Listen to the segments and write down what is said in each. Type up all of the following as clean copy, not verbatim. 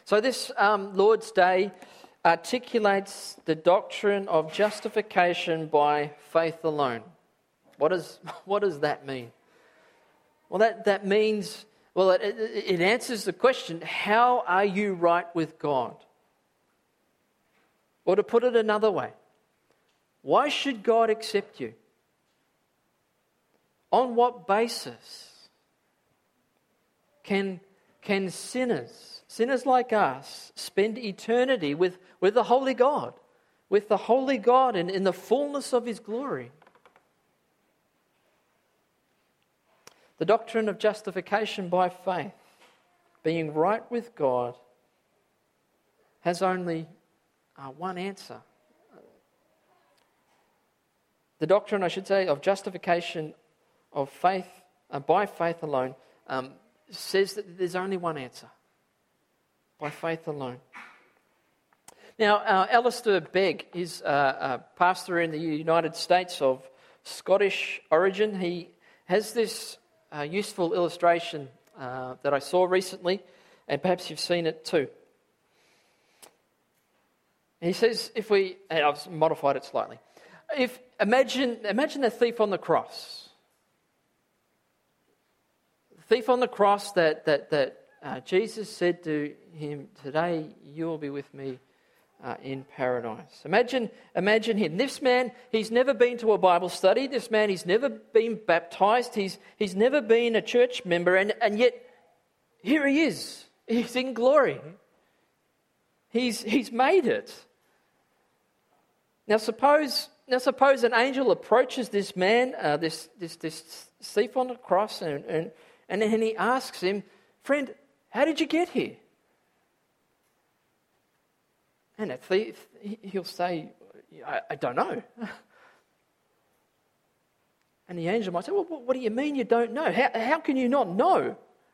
So this Lord's Day articulates the doctrine of justification by faith alone. What does that mean? Well, that means, it answers the question, how are you right with God? Or to put it another way, why should God accept you? On what basis can sinners like us spend eternity with the Holy God, and in the fullness of His glory? The doctrine of justification by faith, being right with God, has only one answer. The doctrine, I should say, of justification of faith by faith alone says that there's only one answer: by faith alone. Now, Alistair Begg is a pastor in the United States of Scottish origin. He has this useful illustration that I saw recently, and perhaps you've seen it too. He says, and I've modified it slightly. Imagine the thief on the cross. The thief on the cross that Jesus said to him, "Today you will be with me in paradise." Imagine him. This man, he's never been to a Bible study. This man, he's never been baptized. He's never been a church member, and yet here he is. He's in glory. He's made it. Now suppose an angel approaches this man, this thief on the cross, and then he asks him, "Friend, how did you get here?" And that thief, he'll say, I don't know. And the angel might say, "Well, what do you mean you don't know? How can you not know?"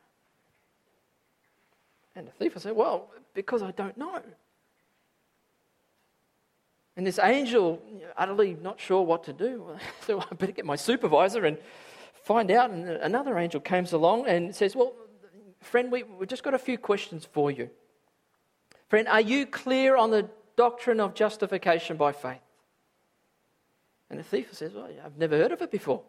And the thief will say, "Well, because I don't know." And this angel, utterly not sure what to do, so I better get my supervisor and find out. And another angel comes along and says, "Well, friend, we've just got a few questions for you. Friend, are you clear on the doctrine of justification by faith?" And the thief says, "Well, I've never heard of it before."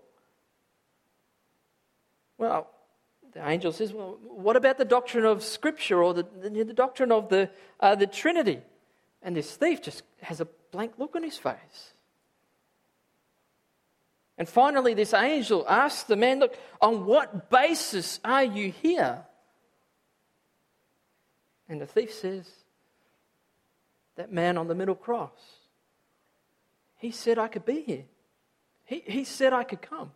Well, the angel says, "Well, what about the doctrine of Scripture, or the doctrine of the Trinity?" And this thief just has a blank look on his face. And finally, this angel asks the man, "Look, on what basis are you here?" And the thief says, "That man on the middle cross, he said I could be here. He said I could come."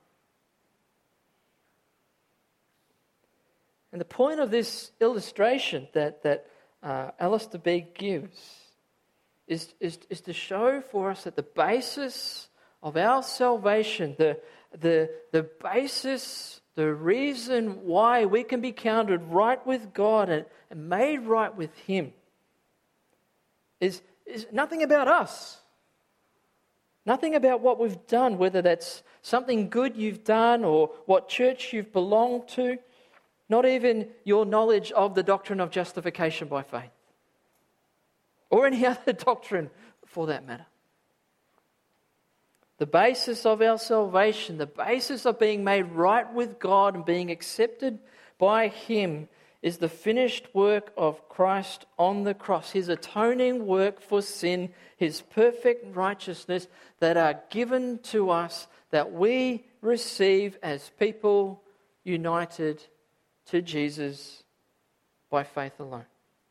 And the point of this illustration that Alistair Begg gives is to show for us that the basis of our salvation, the basis, the reason why we can be counted right with God and made right with Him is nothing about us. Nothing about what we've done, whether that's something good you've done or what church you've belonged to, not even your knowledge of the doctrine of justification by faith, or any other doctrine for that matter. The basis of our salvation, the basis of being made right with God and being accepted by Him, is the finished work of Christ on the cross, His atoning work for sin, His perfect righteousness that are given to us, that we receive as people united to Jesus by faith alone.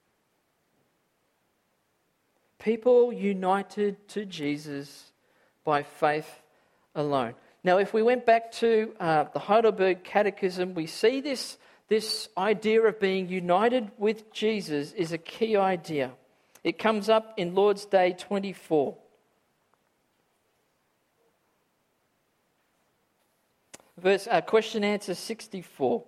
People united to Jesus by faith alone. Now, if we went back to the Heidelberg Catechism, we see this idea of being united with Jesus is a key idea. It comes up in Lord's Day 24. Question answer 64.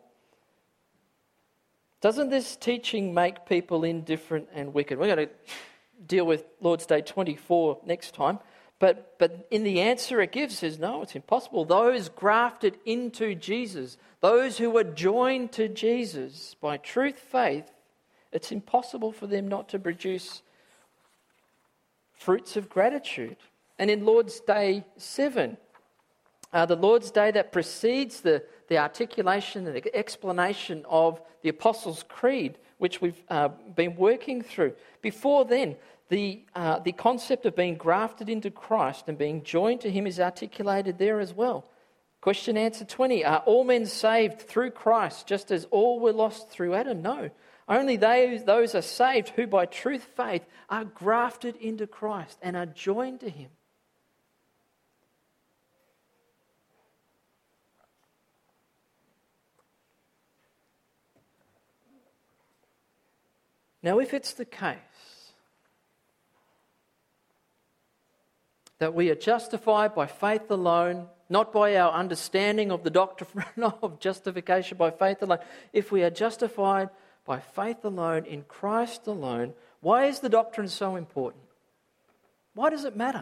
Doesn't this teaching make people indifferent and wicked? We're going to deal with Lord's Day 24 next time. But in the answer it gives says, no, it's impossible. Those grafted into Jesus, those who are joined to Jesus by truth, faith, It's impossible for them not to produce fruits of gratitude. And in Lord's Day 7, the Lord's Day that precedes the articulation and the explanation of the Apostles' Creed, which we've been working through. Before then, the concept of being grafted into Christ and being joined to Him is articulated there as well. Question answer 20, are all men saved through Christ just as all were lost through Adam? No. Only those are saved who by truth faith are grafted into Christ and are joined to Him. Now, if it's the case that we are justified by faith alone, not by our understanding of the doctrine of justification by faith alone, if we are justified by faith alone, in Christ alone, why is the doctrine so important? Why does it matter?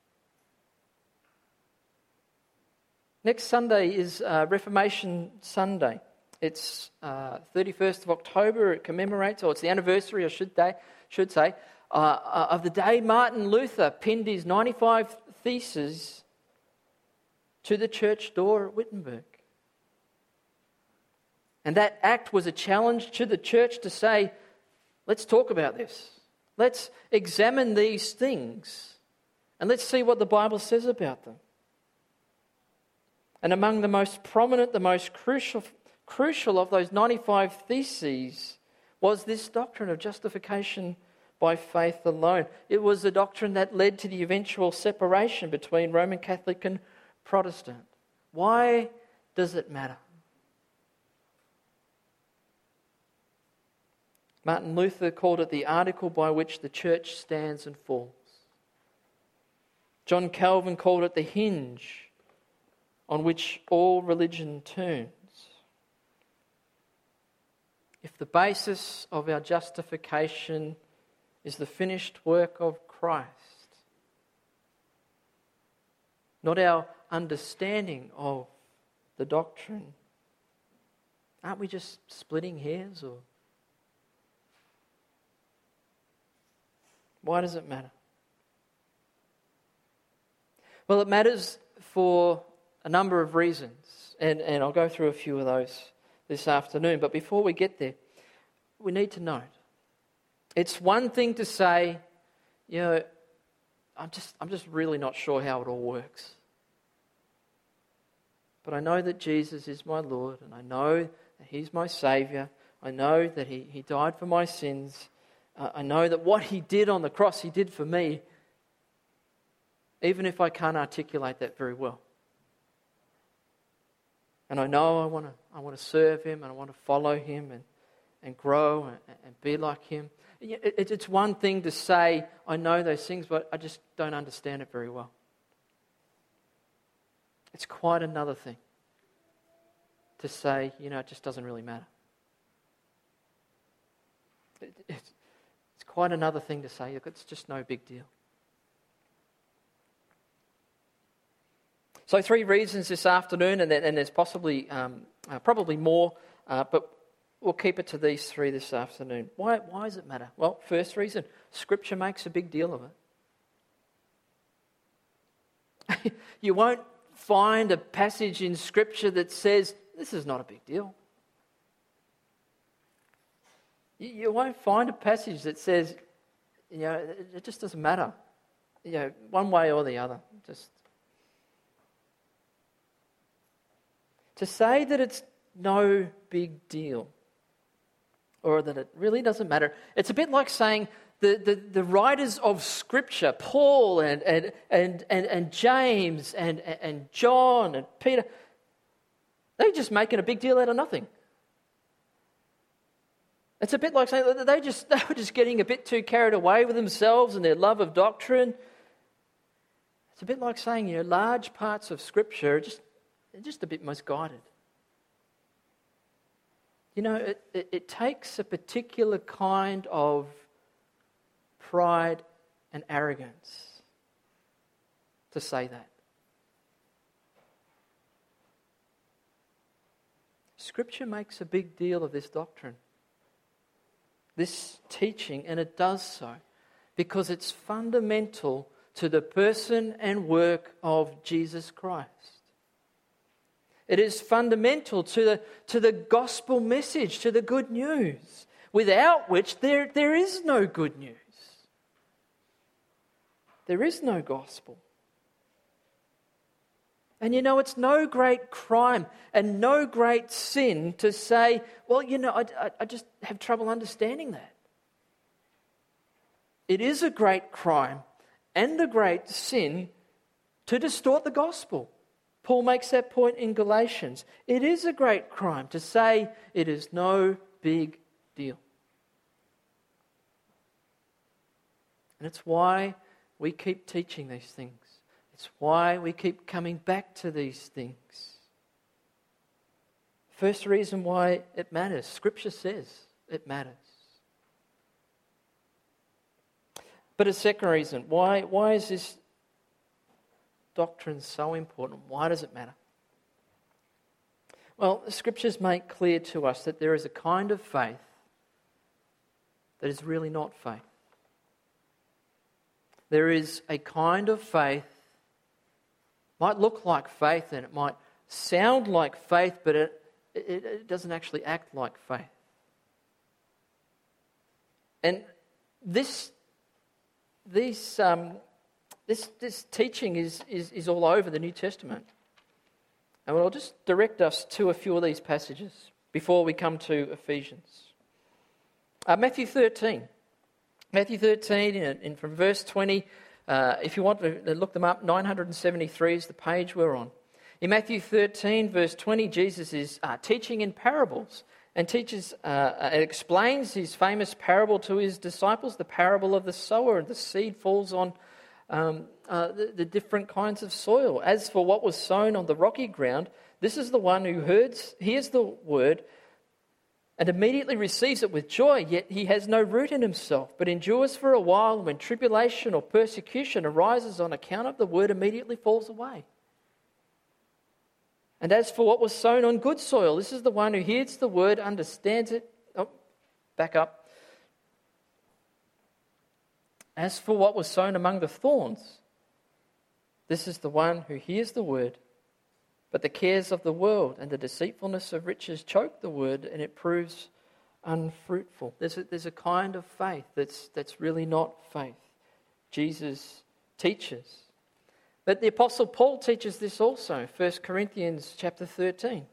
Next Sunday is Reformation Sunday. It's 31st of October. It commemorates, or it's the anniversary, I should say, of the day Martin Luther pinned his 95 Theses to the church door at Wittenberg. And that act was a challenge to the church to say, let's talk about this. Let's examine these things and let's see what the Bible says about them. And among the most prominent, the most crucial of those 95 Theses was this doctrine of justification by faith alone. It was the doctrine that led to the eventual separation between Roman Catholic and Protestant. Why does it matter? Martin Luther called it the article by which the church stands and falls. John Calvin called it the hinge on which all religion turns. If the basis of our justification is the finished work of Christ, not our understanding of the doctrine, aren't we just splitting hairs? Or why does it matter? Well, it matters for a number of reasons, and I'll go through a few of those this afternoon. But before we get there, we need to note, it's one thing to say, I'm just really not sure how it all works. But I know that Jesus is my Lord, and I know that He's my Saviour. I know that He died for my sins. I know that what He did on the cross, He did for me, even if I can't articulate that very well. And I know I want to serve Him, and I want to follow Him and grow and be like Him. It's one thing to say, I know those things, but I just don't understand it very well. It's quite another thing to say, it just doesn't really matter. It's quite another thing to say, look, it's just no big deal. So 3 reasons this afternoon, and there's probably more, but we'll keep it to these 3 this afternoon. Why does it matter? Well, first reason, Scripture makes a big deal of it. You won't find a passage in Scripture that says, this is not a big deal. You won't find a passage that says, it just doesn't matter, one way or the other. Just to say that it's no big deal, or that it really doesn't matter, it's a bit like saying the writers of Scripture, Paul and James and John and Peter, they're just making a big deal out of nothing. It's a bit like saying that they were just getting a bit too carried away with themselves and their love of doctrine. It's a bit like saying, large parts of Scripture are just a bit misguided. It takes a particular kind of pride and arrogance to say that. Scripture makes a big deal of this doctrine. this teaching, and it does so because it's fundamental to the person and work of Jesus Christ. It is fundamental to the gospel message, to the good news, without which there is no good news. There is no gospel. And it's no great crime and no great sin to say, well, I just have trouble understanding that. It is a great crime and a great sin to distort the gospel. Paul makes that point in Galatians. It is a great crime to say it is no big deal. And it's why we keep teaching these things. It's why we keep coming back to these things. First reason why it matters. Scripture says it matters. But a second reason, why is this doctrine so important? Why does it matter? Well, the Scriptures make clear to us that there is a kind of faith that is really not faith. There is a kind of faith, might look like faith and it might sound like faith, but it doesn't actually act like faith. And this teaching is all over the New Testament. And I'll just direct us to a few of these passages before we come to Ephesians. Matthew 13. Matthew 13, and from verse 20, if you want to look them up, 973 is the page we're on. In Matthew 13, verse 20, Jesus is teaching in parables and explains his famous parable to his disciples, the parable of the sower. The seed falls on the different kinds of soil. As for what was sown on the rocky ground, this is the one who hears the word and immediately receives it with joy, yet he has no root in himself, but endures for a while. When tribulation or persecution arises on account of the word, immediately falls away. And as for what was sown on good soil, this is the one who hears the word, understands it. Back up. As for what was sown among the thorns, this is the one who hears the word, but the cares of the world and the deceitfulness of riches choke the word, and it proves unfruitful. There's a kind of faith that's really not faith. Jesus teaches. But the Apostle Paul teaches this also, 1 Corinthians chapter 13.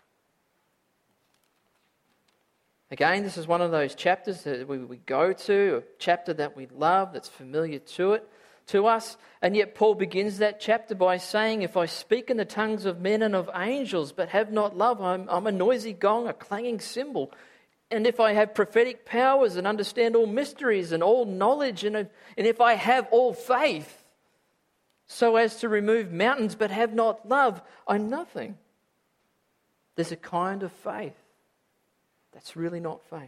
Again, this is one of those chapters that we go to, a chapter that we love, that's familiar to us. And yet Paul begins that chapter by saying, if I speak in the tongues of men and of angels, but have not love, I'm a noisy gong, a clanging cymbal. And if I have prophetic powers and understand all mysteries and all knowledge, and if I have all faith, so as to remove mountains, but have not love, I'm nothing. There's a kind of faith that's really not faith.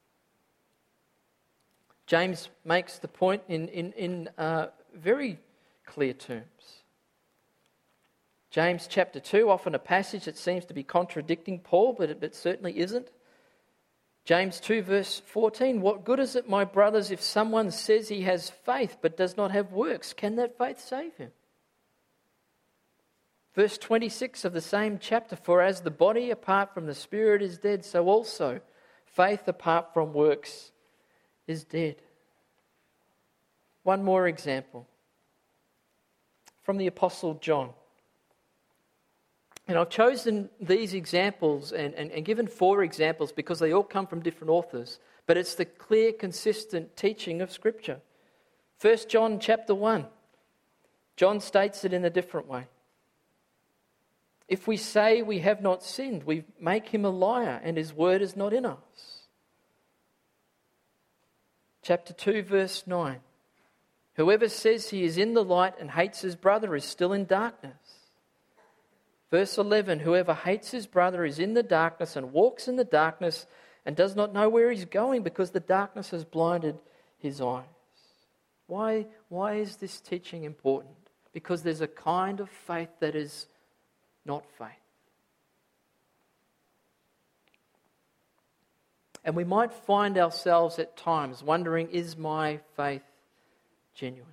James makes the point in very clear terms. James chapter 2, often a passage that seems to be contradicting Paul, but it certainly isn't. James 2 verse 14, what good is it, my brothers, if someone says he has faith but does not have works? Can that faith save him? Verse 26 of the same chapter, for as the body apart from the spirit is dead, so also faith apart from works is dead. One more example from the Apostle John. And I've chosen these examples and given 4 examples because they all come from different authors, but it's the clear, consistent teaching of Scripture. 1 John chapter 1, John states it in a different way. If we say we have not sinned, we make him a liar and his word is not in us. Chapter 2 verse 9, whoever says he is in the light and hates his brother is still in darkness. Verse 11, whoever hates his brother is in the darkness and walks in the darkness and does not know where he's going because the darkness has blinded his eyes. Why is this teaching important? Because there's a kind of faith that is not faith. And we might find ourselves at times wondering, is my faith genuine?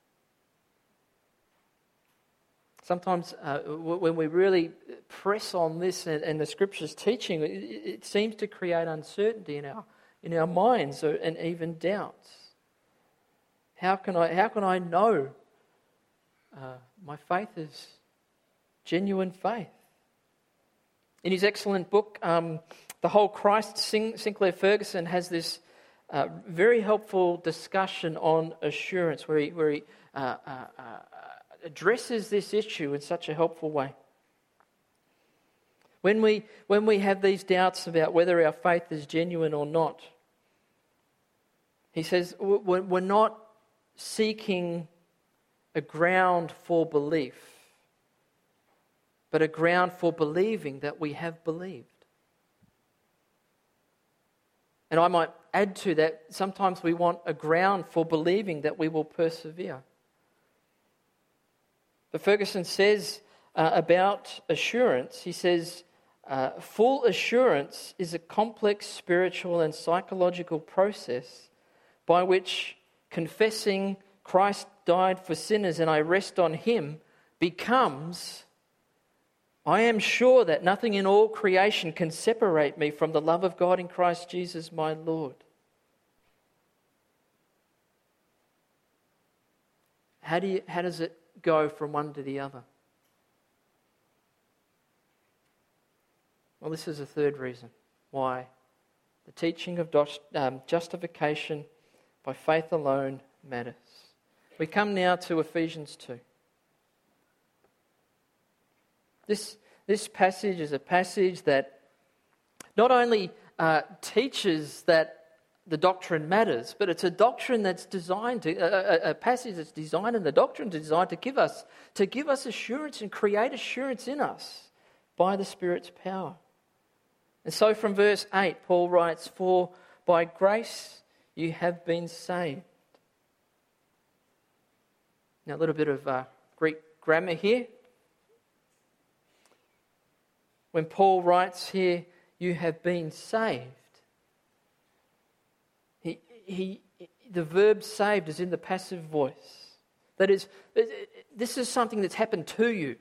Sometimes when we really press on this and the Scripture's teaching, it seems to create uncertainty in our minds and even doubts. How can I know my faith is genuine faith? In his excellent book, The Whole Christ, Sinclair Ferguson has this very helpful discussion on assurance, where he addresses this issue in such a helpful way. When we have these doubts about whether our faith is genuine or not, he says we're not seeking a ground for belief, but a ground for believing that we have believed. And I might add to that, sometimes we want a ground for believing that we will persevere. But Ferguson says about assurance, he says, full assurance is a complex spiritual and psychological process by which confessing Christ died for sinners and I rest on him becomes, I am sure that nothing in all creation can separate me from the love of God in Christ Jesus my Lord. How does it go from one to the other? Well, this is a third reason why the teaching of justification by faith alone matters. We come now to Ephesians 2. This passage is a passage that not only teaches that the doctrine matters, but it's a doctrine that's designed to, a passage that's designed, and the doctrine is designed to give us assurance and create assurance in us by the Spirit's power. And so from verse 8, Paul writes, "For by grace you have been saved." Now a little bit of Greek grammar here. When Paul writes here, "you have been saved," the verb saved is in the passive voice. That is, this is something that's happened to you.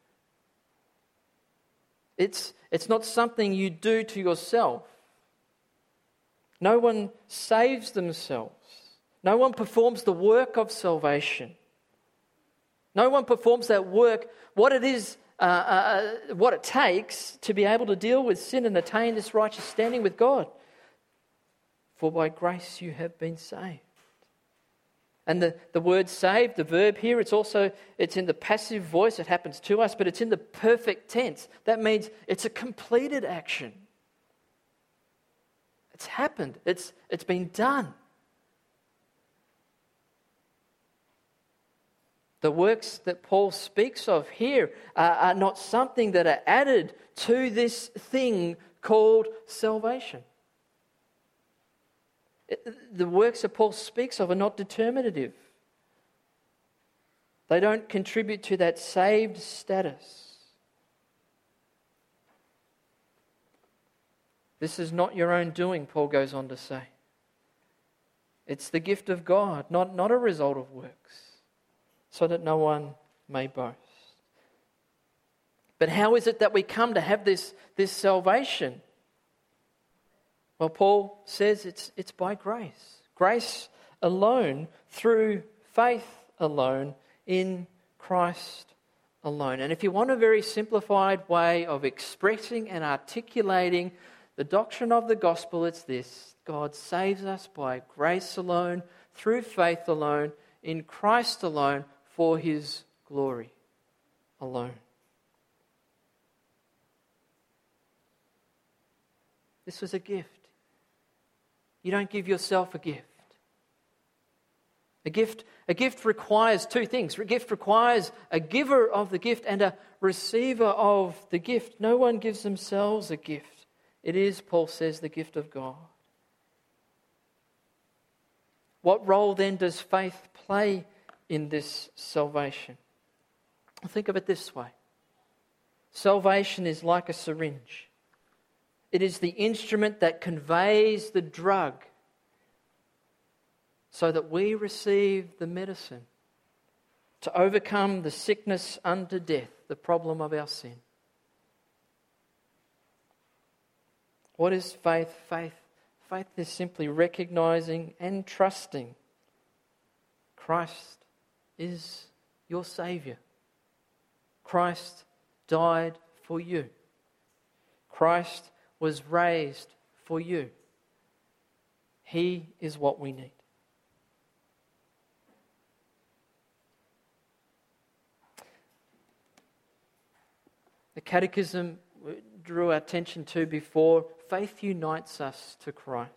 It's not something you do to yourself. No one saves themselves. No one performs the work of salvation. No one performs that work, what it is, what it takes to be able to deal with sin and attain this righteous standing with God. For by grace you have been saved. And the word saved, the verb here, it's in the passive voice. It happens to us, but it's in the perfect tense. That means it's a completed action. It's happened. It's been done. The works that Paul speaks of here are not something that are added to this thing called salvation. The works that Paul speaks of are not determinative. They don't contribute to that saved status. This is not your own doing, Paul goes on to say. It's the gift of God, not a result of works, so that no one may boast. But how is it that we come to have this salvation? Well, Paul says it's by grace. Grace alone, through faith alone, in Christ alone. And if you want a very simplified way of expressing and articulating the doctrine of the gospel, it's this: God saves us by grace alone, through faith alone, in Christ alone, for his glory alone. This was a gift. You don't give yourself a gift. A gift requires two things. A gift requires a giver of the gift and a receiver of the gift. No one gives themselves a gift. It is, Paul says, the gift of God. What role then does faith play in this salvation? Think of it this way. Salvation is like a syringe. It is the instrument that conveys the drug so that we receive the medicine to overcome the sickness unto death, the problem of our sin. What is faith? Faith is simply recognizing and trusting Christ is your Saviour. Christ died for you. Christ was raised for you. He is what we need. The Catechism drew our attention to before. Faith unites us to Christ.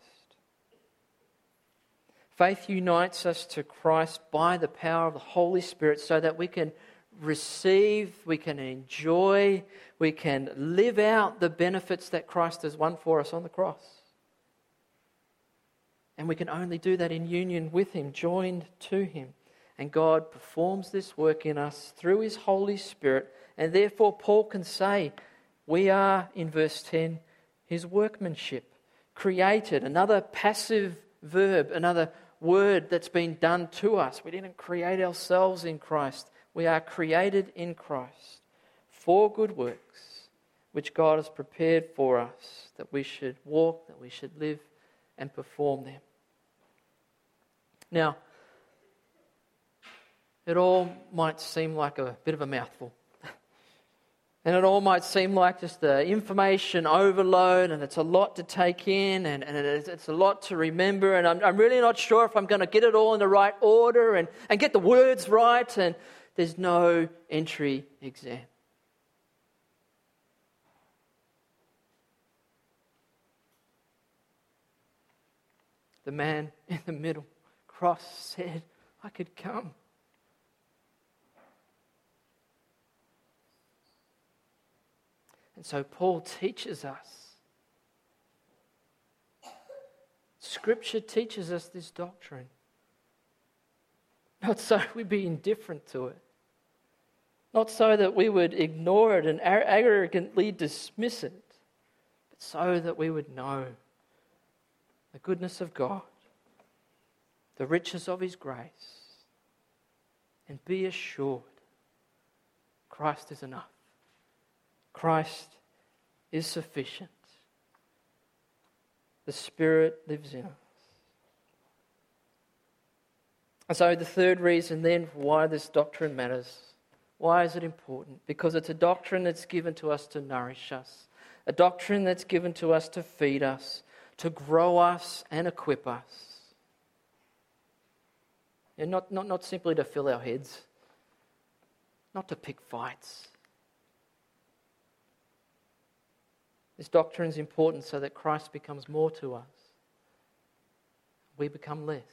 Faith unites us to Christ by the power of the Holy Spirit so that we can receive, we can enjoy, we can live out the benefits that Christ has won for us on the cross. And we can only do that in union with Him, joined to Him. And God performs this work in us through His Holy Spirit. And therefore Paul can say, we are, in verse 10, His workmanship, created. Another passive verb, another word that's been done to us. We didn't create ourselves in Christ. We are created in Christ for good works, which God has prepared for us, that we should walk, that we should live and perform them. Now, it all might seem like a bit of a mouthful. And it all might seem like just the information overload, and it's a lot to take in, and it's a lot to remember, and I'm really not sure if I'm going to get it all in the right order and get the words right, and there's no entry exam. The man in the middle cross said, I could come. And so Paul teaches us. Scripture teaches us this doctrine. Not so we'd be indifferent to it. Not so that we would ignore it and arrogantly dismiss it. But so that we would know the goodness of God, the riches of His grace, and be assured Christ is enough. Christ is sufficient. The Spirit lives in us. And so the third reason then for why this doctrine matters, why is it important? Because it's a doctrine that's given to us to nourish us. A doctrine that's given to us to feed us, to grow us and equip us. And not simply to fill our heads, not to pick fights. This doctrine is important so that Christ becomes more to us. We become less.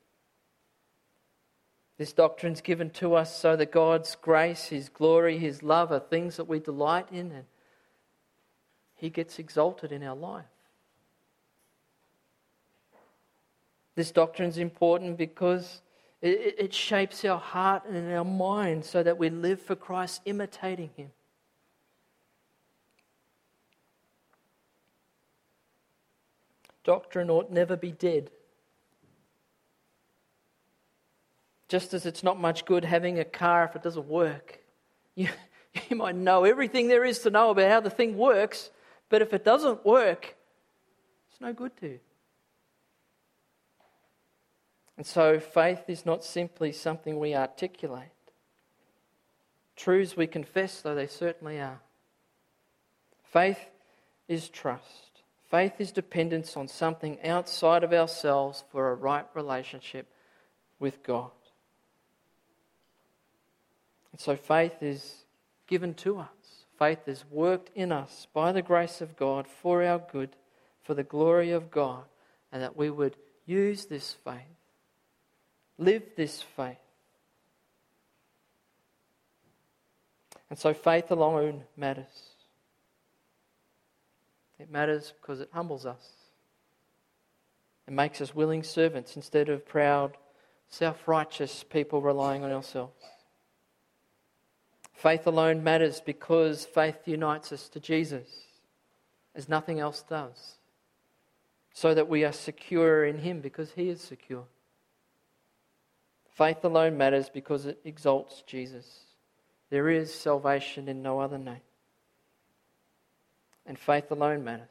This doctrine is given to us so that God's grace, His glory, His love are things that we delight in, and He gets exalted in our life. This doctrine is important because it shapes our heart and our mind so that we live for Christ, imitating Him. Doctrine ought never be dead. Just as it's not much good having a car if it doesn't work. You might know everything there is to know about how the thing works, but if it doesn't work, it's no good to you. And so faith is not simply something we articulate. Truths we confess, though they certainly are. Faith is trust. Faith is dependence on something outside of ourselves for a right relationship with God. And so faith is given to us. Faith is worked in us by the grace of God for our good, for the glory of God, and that we would use this faith, live this faith. And so faith alone matters. It matters because it humbles us. It makes us willing servants instead of proud, self-righteous people relying on ourselves. Faith alone matters because faith unites us to Jesus. as nothing else does, so that we are secure in him because he is secure. Faith alone matters because it exalts Jesus. There is salvation in no other name. And faith alone matters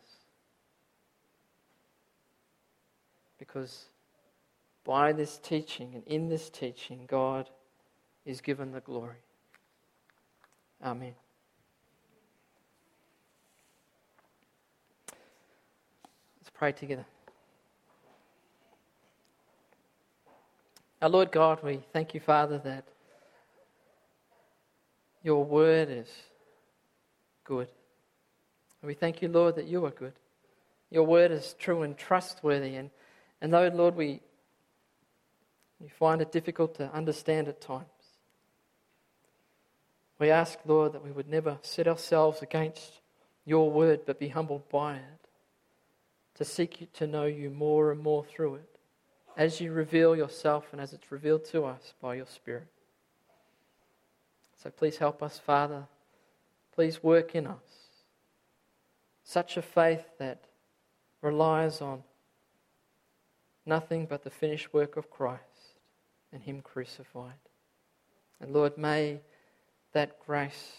because by this teaching and in this teaching, God is given the glory. Amen. Let's pray together. Our Lord God, we thank you, Father, that your word is good. We thank you, Lord, that you are good. Your word is true and trustworthy. And though, Lord, we find it difficult to understand at times, we ask, Lord, that we would never set ourselves against your word, but be humbled by it, to seek you, to know you more and more through it, as you reveal yourself and as it's revealed to us by your Spirit. So please help us, Father. Please work in us such a faith that relies on nothing but the finished work of Christ and him crucified. And Lord, may that grace,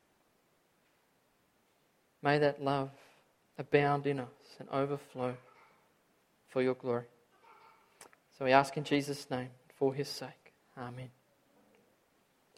may that love abound in us and overflow for your glory. So we ask in Jesus' name, for his sake. Amen.